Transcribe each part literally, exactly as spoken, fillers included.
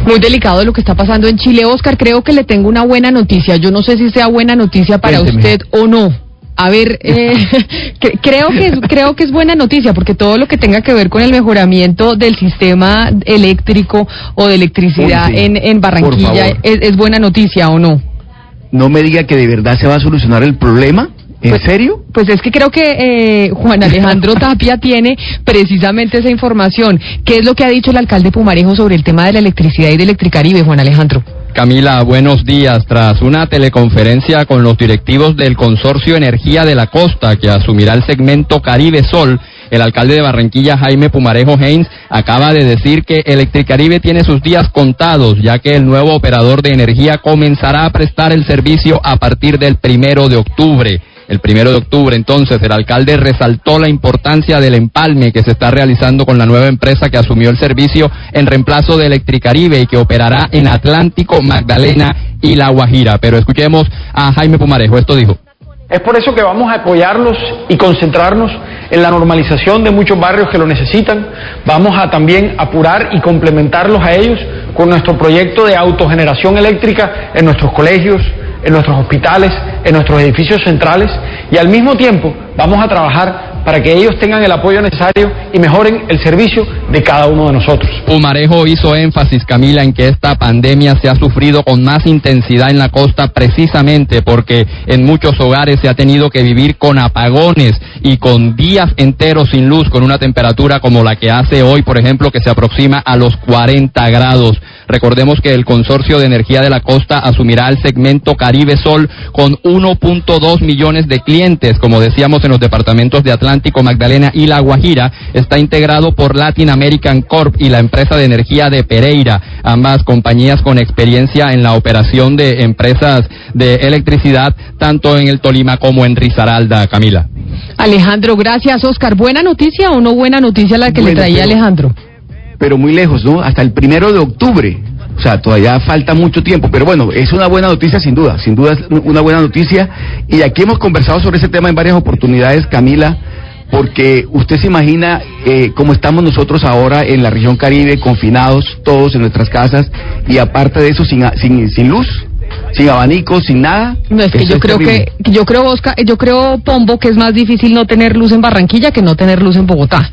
Muy delicado lo que está pasando en Chile. Oscar, creo que le tengo una buena noticia. Yo no sé si sea buena noticia para Cuénteme. usted o no. A ver, eh, creo que es, creo que es buena noticia, porque todo lo que tenga que ver con el mejoramiento del sistema eléctrico o de electricidad Uy, sí. en, en Barranquilla es, es buena noticia, ¿o no? No me diga que de verdad se va a solucionar el problema. ¿En pues, serio? Pues es que creo que eh, Juan Alejandro Tapia tiene precisamente esa información. ¿Qué es lo que ha dicho el alcalde Pumarejo sobre el tema de la electricidad y de Electricaribe, Juan Alejandro? Camila, buenos días. Tras una teleconferencia con los directivos del Consorcio Energía de la Costa, que asumirá el segmento Caribe Sol, el alcalde de Barranquilla, Jaime Pumarejo Haynes, acaba de decir que Electricaribe tiene sus días contados, ya que el nuevo operador de energía comenzará a prestar el servicio a partir del primero de octubre. El primero de octubre, entonces, el alcalde resaltó la importancia del empalme que se está realizando con la nueva empresa que asumió el servicio en reemplazo de Electricaribe y que operará en Atlántico, Magdalena y La Guajira. Pero escuchemos a Jaime Pumarejo, esto dijo. Es por eso que vamos a apoyarlos y concentrarnos en la normalización de muchos barrios que lo necesitan. Vamos a también apurar y complementarlos a ellos con nuestro proyecto de autogeneración eléctrica en nuestros colegios, en nuestros hospitales, en nuestros edificios centrales, y al mismo tiempo vamos a trabajar para que ellos tengan el apoyo necesario y mejoren el servicio de cada uno de nosotros. Pumarejo hizo énfasis, Camila, en que esta pandemia se ha sufrido con más intensidad en la costa precisamente porque en muchos hogares se ha tenido que vivir con apagones y con días enteros sin luz, con una temperatura como la que hace hoy, por ejemplo, que se aproxima a los cuarenta grados. Recordemos que el Consorcio de Energía de la Costa asumirá el segmento Caribe Sol con uno punto dos millones de clientes, como decíamos, en los departamentos de Atlántico, Magdalena y La Guajira. Está integrado por Latin American Corp y la empresa de energía de Pereira, ambas compañías con experiencia en la operación de empresas de electricidad, tanto en el Tolima como en Risaralda, Camila. Alejandro, gracias. Oscar, ¿buena noticia o no buena noticia la que bueno, le traía pero... Alejandro? pero muy lejos, ¿no? Hasta el primero de octubre, o sea, todavía falta mucho tiempo, pero bueno, es una buena noticia sin duda, sin duda es una buena noticia, y aquí hemos conversado sobre ese tema en varias oportunidades, Camila, porque usted se imagina eh, cómo estamos nosotros ahora en la región Caribe, confinados todos en nuestras casas, y aparte de eso, sin, sin, sin luz, sin abanico, sin nada. No, es que yo es creo terrible. que, yo creo, Oscar, yo creo, Pombo, que es más difícil no tener luz en Barranquilla que no tener luz en Bogotá.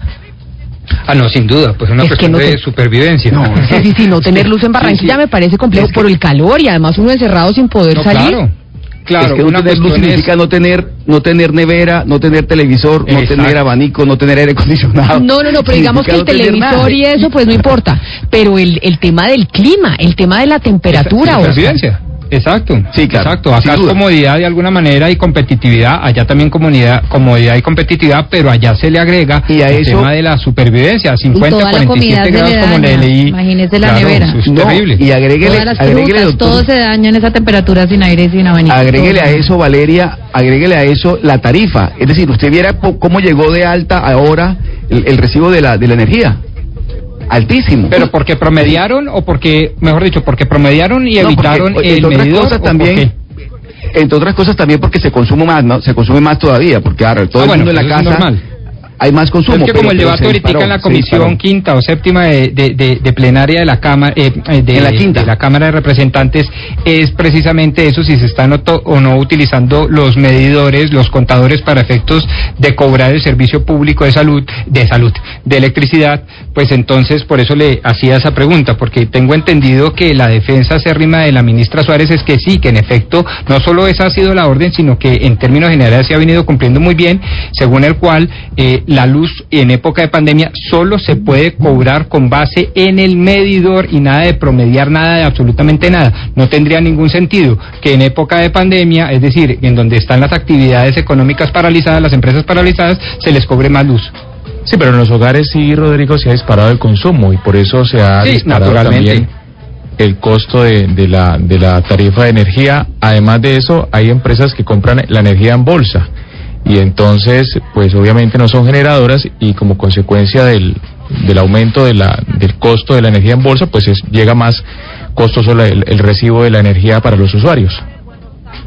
Ah, no, sin duda, pues es una es cuestión no te... de supervivencia. No, sí, sí, sí, no tener luz en Barranquilla sí, sí. me parece complejo es que... por el calor y además uno encerrado sin poder no, salir. Claro, claro. Es que no tener luz significa es... no tener, no tener nevera, no tener televisor, Exacto. no tener abanico, no tener aire acondicionado. No, no, no, pero digamos que el no televisor y eso pues no importa, pero el, el tema del clima, el tema de la temperatura. Esa, supervivencia. Exacto, sí, claro, exacto. Acá es comodidad de alguna manera y competitividad, allá también comodidad, comodidad y competitividad, pero allá se le agrega y a el eso, tema de la supervivencia, cincuenta, cuarenta y siete grados como le leí. Imagínese la claro, nevera. Eso es no, terrible. Y agréguele, Todas las agréguele frutas, doctor, todo se daña en esa temperatura sin aire y sin abanico. Agréguele a eso, Valeria, agréguele a eso la tarifa. Es decir, usted viera cómo llegó de alta ahora el, el recibo de la, de la energía. Altísimo. ¿Pero porque promediaron o porque, mejor dicho, porque promediaron y no, evitaron porque, el medidor? Cosas también, entre otras cosas también porque se consume más, ¿no? Se consume más todavía, porque ahora todo ah, el bueno, mundo en la casa... Es hay más consumo. Es que pero, como el debate ahorita en la comisión quinta o séptima de, de, de, de plenaria de la Cámara, eh, de, en la quinta. de la Cámara de Representantes, es precisamente eso, si se están o, o no utilizando los medidores, los contadores para efectos de cobrar el servicio público de salud, de salud, de electricidad, pues entonces por eso le hacía esa pregunta, porque tengo entendido que la defensa acérrima de la ministra Suárez es que sí, que en efecto, no solo esa ha sido la orden, sino que en términos generales se ha venido cumpliendo muy bien, según el cual eh, la luz en época de pandemia solo se puede cobrar con base en el medidor y nada de promediar nada de absolutamente nada. No tendría ningún sentido que en época de pandemia, es decir, en donde están las actividades económicas paralizadas, las empresas paralizadas, se les cobre más luz. Sí, pero en los hogares sí, Rodrigo, se ha disparado el consumo y por eso se ha sí, disparado también el costo de, de la de la tarifa de energía. Además de eso, hay empresas que compran la energía en bolsa. Y entonces, pues obviamente no son generadoras y como consecuencia del, del aumento de la, del costo de la energía en bolsa, pues es, llega más costoso el, el recibo de la energía para los usuarios.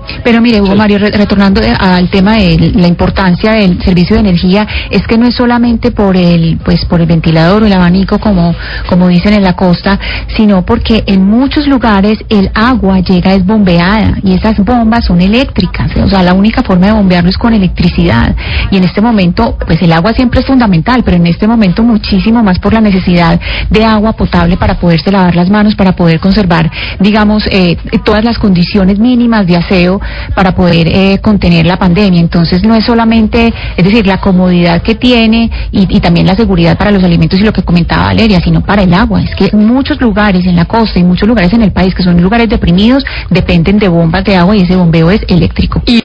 Pero mire, Hugo Mario, re retornando al tema de la importancia del servicio de energía, es que no es solamente por el pues por el ventilador o el abanico, como, como dicen en la costa, sino porque en muchos lugares el agua llega es bombeada, y esas bombas son eléctricas, o sea, la única forma de bombearlo es con electricidad, y en este momento, pues el agua siempre es fundamental, pero en este momento muchísimo más por la necesidad de agua potable para poderse lavar las manos, para poder conservar, digamos, eh, todas las condiciones mínimas de aseo para poder eh, contener la pandemia. Entonces no es solamente, es decir, la comodidad que tiene y, y también la seguridad para los alimentos y lo que comentaba Valeria, sino para el agua. Es que muchos lugares en la costa y muchos lugares en el país que son lugares deprimidos dependen de bombas de agua, y ese bombeo es eléctrico. Y